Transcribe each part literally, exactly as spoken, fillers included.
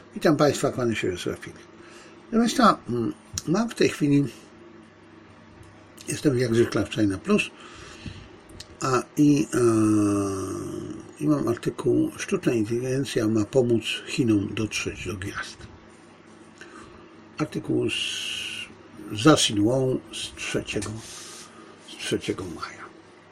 Witam Państwa, kłaniam się Wiesław Pilch. Proszę Państwa, mam w tej chwili, jestem jak zwykle w China Plus, a i, e, i mam artykuł Sztuczna inteligencja ma pomóc Chinom dotrzeć do gwiazd. Artykuł z, za Xinhuą z trzeciego, z trzeciego maja.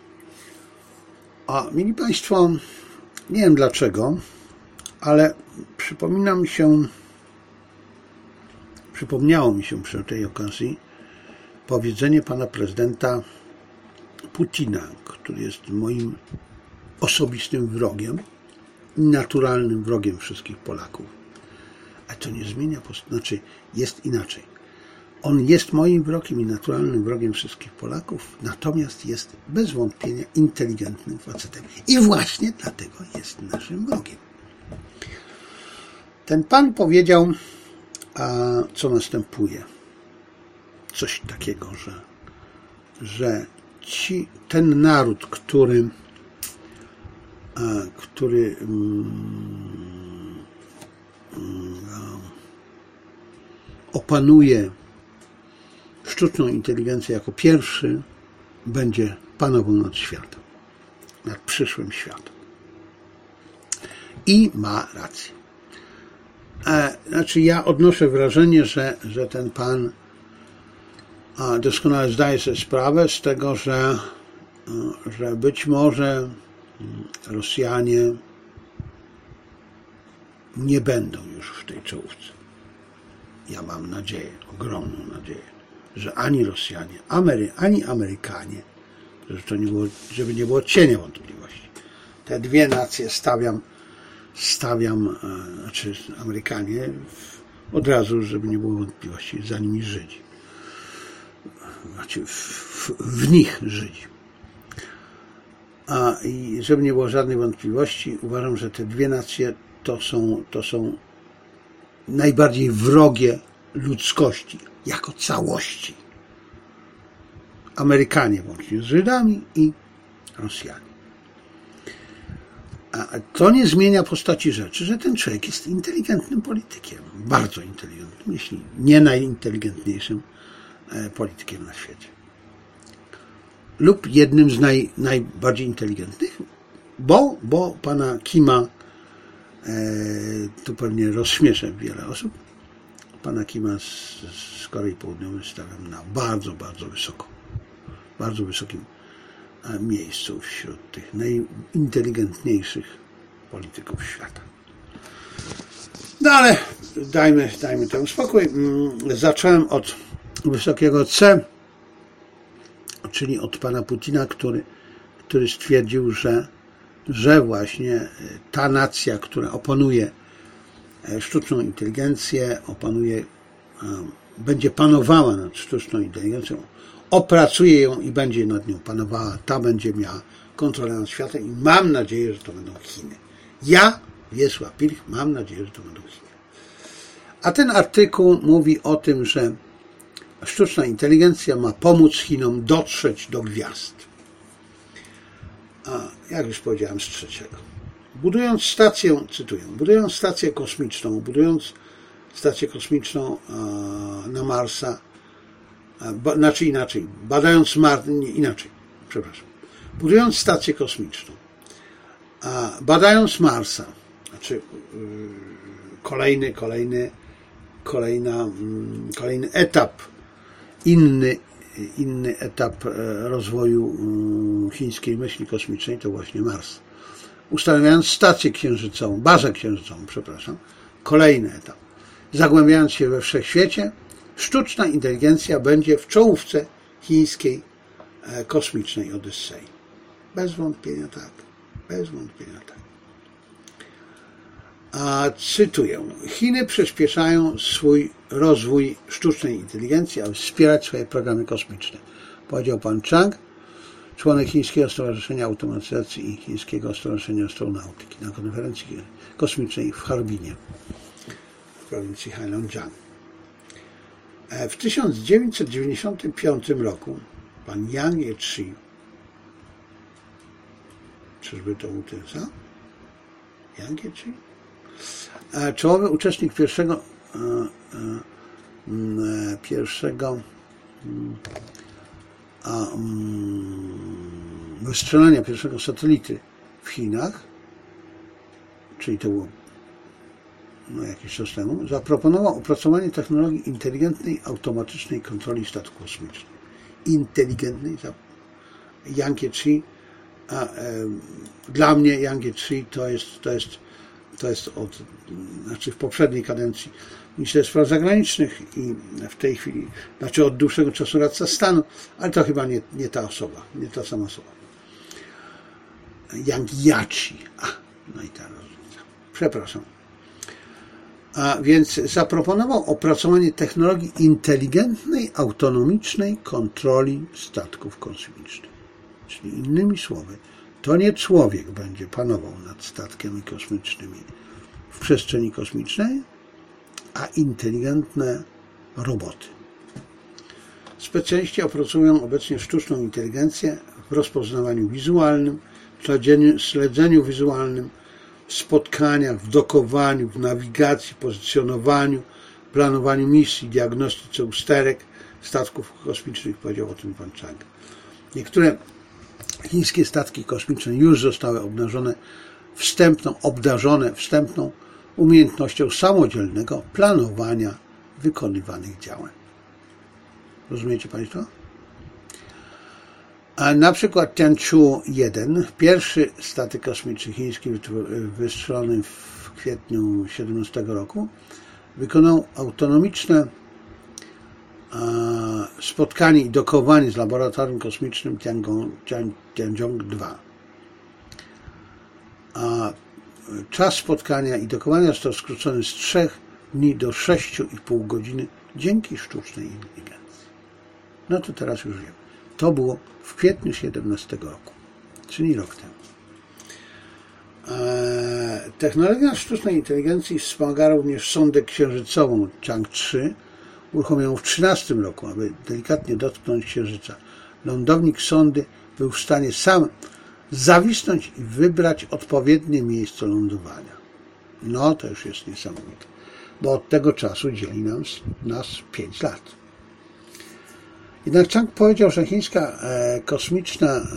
A mieli Państwo, nie wiem dlaczego, ale przypomina mi się, przypomniało mi się przy tej okazji powiedzenie pana prezydenta Putina, który jest moim osobistym wrogiem i naturalnym wrogiem wszystkich Polaków. A to nie zmienia, znaczy jest inaczej. On jest moim wrogiem i naturalnym wrogiem wszystkich Polaków, natomiast jest bez wątpienia inteligentnym facetem. I właśnie dlatego jest naszym wrogiem. Ten pan powiedział, a co następuje. Coś takiego, że, że ci, ten naród, który, a, który mm, mm, opanuje sztuczną inteligencję jako pierwszy, będzie panował nad światem, nad przyszłym światem. I ma rację. E, znaczy ja odnoszę wrażenie, że, że ten pan a, doskonale zdaje sobie sprawę z tego, że, że być może Rosjanie nie będą już w tej czołówce. Ja mam nadzieję, ogromną nadzieję, że ani Rosjanie, Amery, ani Amerykanie, żeby, to nie było, żeby nie było cienia wątpliwości. Te dwie nacje stawiam stawiam, znaczy Amerykanie od razu, żeby nie było wątpliwości, za nimi Żydzi. Znaczy w, w, w nich Żydzi. A i żeby nie było żadnej wątpliwości, uważam, że te dwie nacje to są, to są najbardziej wrogie ludzkości, jako całości. Amerykanie łącznie z Żydami i Rosjanie. A to nie zmienia postaci rzeczy, że ten człowiek jest inteligentnym politykiem. Bardzo inteligentnym, jeśli nie najinteligentniejszym politykiem na świecie. Lub jednym z naj, najbardziej inteligentnych, bo, bo pana Kima, e, tu pewnie rozśmieszę wiele osób, pana Kima z, z Korei Południowej stawiam na bardzo, bardzo wysoko. Bardzo wysokim miejscu wśród tych najinteligentniejszych polityków świata. No ale dajmy, dajmy temu spokój. Zacząłem od wysokiego C, czyli od pana Putina, który, który stwierdził, że, że właśnie ta nacja, która opanuje sztuczną inteligencję, opanuje, będzie panowała nad sztuczną inteligencją, opracuje ją i będzie nad nią panowała, ta będzie miała kontrolę nad światem i mam nadzieję, że to będą Chiny. Ja, Wiesław Pilch, mam nadzieję, że to będą Chiny. A ten artykuł mówi o tym, że sztuczna inteligencja ma pomóc Chinom dotrzeć do gwiazd. A jak już powiedziałem, z trzeciego. Budując stację, cytuję, budując stację kosmiczną, budując stację kosmiczną na Marsa, znaczy inaczej, badając Mars, nie, inaczej, przepraszam, budując stację kosmiczną, badając Marsa, znaczy kolejny, kolejny, kolejna, kolejny etap, inny, inny etap rozwoju chińskiej myśli kosmicznej to właśnie Mars. Ustanawiając stację księżycową, bazę księżycową, przepraszam, kolejny etap. Zagłębiając się we wszechświecie, sztuczna inteligencja będzie w czołówce chińskiej kosmicznej Odyssei. Bez wątpienia tak. Bez wątpienia tak. A cytuję. Chiny przyspieszają swój rozwój sztucznej inteligencji, aby wspierać swoje programy kosmiczne. Powiedział pan Chang, członek Chińskiego Stowarzyszenia Automatyzacji i Chińskiego Stowarzyszenia Astronautyki na konferencji kosmicznej w Harbinie, w prowincji Heilongjiang. W tysiąc dziewięćset dziewięćdziesiątym piątym roku pan Yang Jiechi, czyżby to był ten sam? Yang Jiechi? Czołowy uczestnik pierwszego pierwszego wystrzelania pierwszego satelity w Chinach, czyli to było no, jakiś czas temu, zaproponował opracowanie technologii inteligentnej, automatycznej kontroli statków kosmicznych. Inteligentnej. Yang Jiechi, a e, dla mnie Yang Jiechi to jest, to jest, to jest od, znaczy w poprzedniej kadencji minister spraw zagranicznych i w tej chwili, znaczy od dłuższego czasu radca stanu, ale to chyba nie, nie ta osoba, nie ta sama osoba. Yang Jiechi. A, no i ta różnica. Przepraszam. A więc zaproponował opracowanie technologii inteligentnej, autonomicznej kontroli statków kosmicznych. Czyli innymi słowy, to nie człowiek będzie panował nad statkami kosmicznymi w przestrzeni kosmicznej, a inteligentne roboty. Specjaliści opracują obecnie sztuczną inteligencję w rozpoznawaniu wizualnym, śledzeniu, śledzeniu wizualnym, w spotkaniach, w dokowaniu, w nawigacji, pozycjonowaniu, planowaniu misji, diagnostyce usterek statków kosmicznych, powiedział o tym pan Chang. Niektóre chińskie statki kosmiczne już zostały obnażone wstępną, obdarzone wstępną umiejętnością samodzielnego planowania wykonywanych działań. Rozumiecie Państwo? A na przykład Tianqiu jeden, pierwszy statek kosmiczny chiński wystrzelony w kwietniu siedemnastego roku, wykonał autonomiczne spotkanie i dokowanie z laboratorium kosmicznym Tiangong dwa. A czas spotkania i dokowania został skrócony z trzech dni do sześciu i pół godziny dzięki sztucznej inteligencji. No to teraz już wiem. To było w kwietniu siedemnastego roku, czyli rok temu. Technologia sztucznej inteligencji wspomaga również sondę księżycową Chang trzy, uruchomioną w trzynastym roku, aby delikatnie dotknąć Księżyca. Lądownik sondy był w stanie sam zawisnąć i wybrać odpowiednie miejsce lądowania. No, to już jest niesamowite, bo od tego czasu dzieli nam, nas pięć lat. Jednak Chang powiedział, że chińska e, kosmiczna e,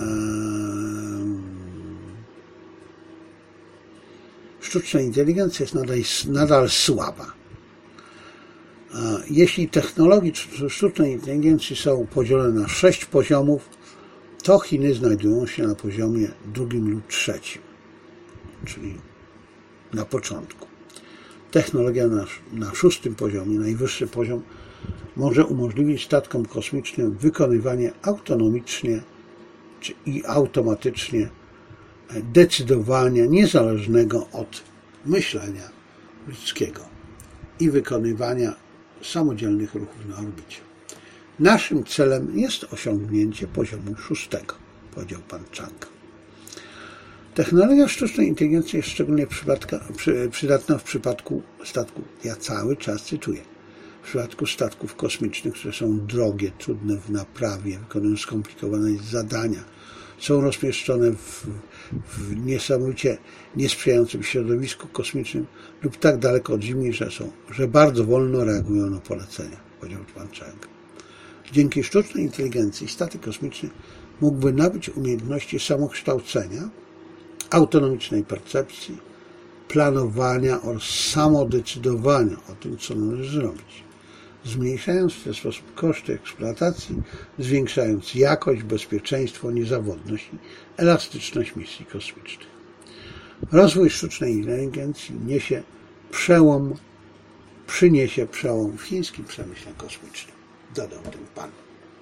sztuczna inteligencja jest nadal, nadal słaba. E, jeśli technologie sztucznej inteligencji są podzielone na sześć poziomów, to Chiny znajdują się na poziomie drugim lub trzecim, czyli na początku. Technologia na, na szóstym poziomie, najwyższy poziom, może umożliwić statkom kosmicznym wykonywanie autonomicznie i automatycznie decydowania niezależnego od myślenia ludzkiego i wykonywania samodzielnych ruchów na orbicie. Naszym celem jest osiągnięcie poziomu szóstego, powiedział pan Chang. Technologia sztucznej inteligencji jest szczególnie przydatna w przypadku statków, ja cały czas cytuję, w przypadku statków kosmicznych, które są drogie, trudne w naprawie, wykonują skomplikowane zadania, są rozmieszczone w, w niesamowicie niesprzyjającym środowisku kosmicznym lub tak daleko od Ziemi, że są, że bardzo wolno reagują na polecenia, powiedział pan Chang. Dzięki sztucznej inteligencji statek kosmiczny mógłby nabyć umiejętności samokształcenia, autonomicznej percepcji, planowania oraz samodecydowania o tym, co należy zrobić, zmniejszając w ten sposób koszty eksploatacji, zwiększając jakość, bezpieczeństwo, niezawodność i elastyczność misji kosmicznych. Rozwój sztucznej inteligencji niesie przełom, przyniesie przełom w chińskim przemyśle kosmicznym, dodał ten pan.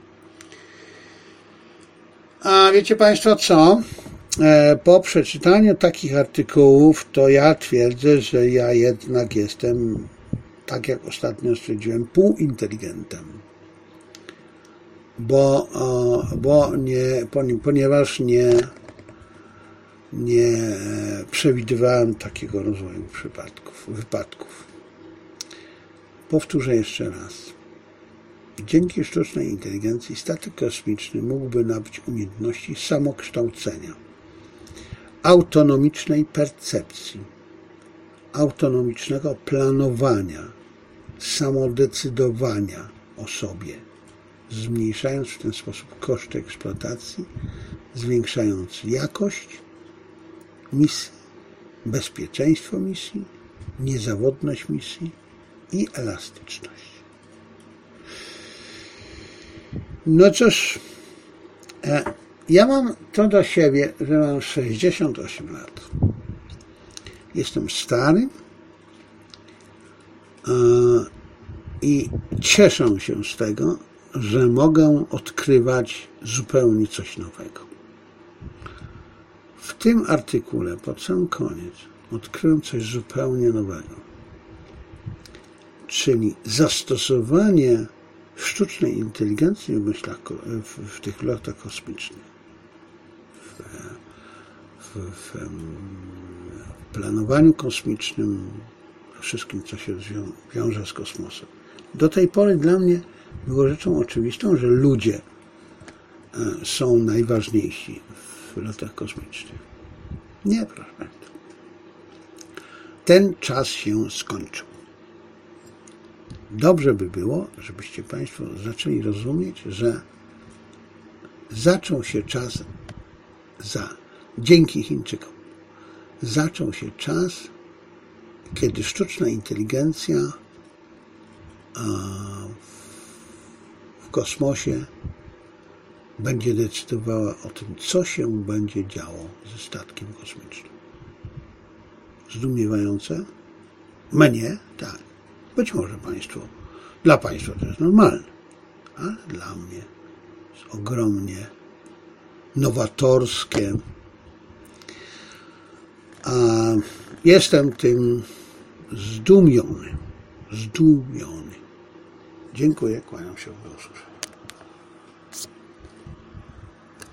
A wiecie Państwo co? Po przeczytaniu takich artykułów to ja twierdzę, że ja jednak jestem, tak jak ostatnio stwierdziłem, półinteligentem. Bo, bo nie, ponieważ nie, nie przewidywałem takiego rozwoju przypadków, wypadków. Powtórzę jeszcze raz. Dzięki sztucznej inteligencji statek kosmiczny mógłby nabyć umiejętności samokształcenia, autonomicznej percepcji, autonomicznego planowania, samodecydowania o sobie, zmniejszając w ten sposób koszty eksploatacji, zwiększając jakość misji, bezpieczeństwo misji, niezawodność misji i elastyczność. No cóż, ja mam to do siebie, że mam sześćdziesiąt osiem lat. Jestem stary i cieszę się z tego, że mogę odkrywać zupełnie coś nowego. W tym artykule, pod sam koniec, odkryłem coś zupełnie nowego. Czyli zastosowanie sztucznej inteligencji w myślach, w, w tych lotach kosmicznych, w, w, w, w planowaniu kosmicznym, wszystkim, co się wiąże z kosmosem. Do tej pory dla mnie było rzeczą oczywistą, że ludzie są najważniejsi w lotach kosmicznych. Nie, proszę Państwa. Ten czas się skończył. Dobrze by było, żebyście Państwo zaczęli rozumieć, że zaczął się czas za, dzięki Chińczykom, zaczął się czas, kiedy sztuczna inteligencja w kosmosie będzie decydowała o tym, co się będzie działo ze statkiem kosmicznym. Zdumiewające? Mnie? Tak. Być może Państwu, dla Państwa to jest normalne, ale dla mnie jest ogromnie nowatorskie. A jestem tym zdumiony. Zdumiony. Dziękuję, kłaniam się do usłyszenia.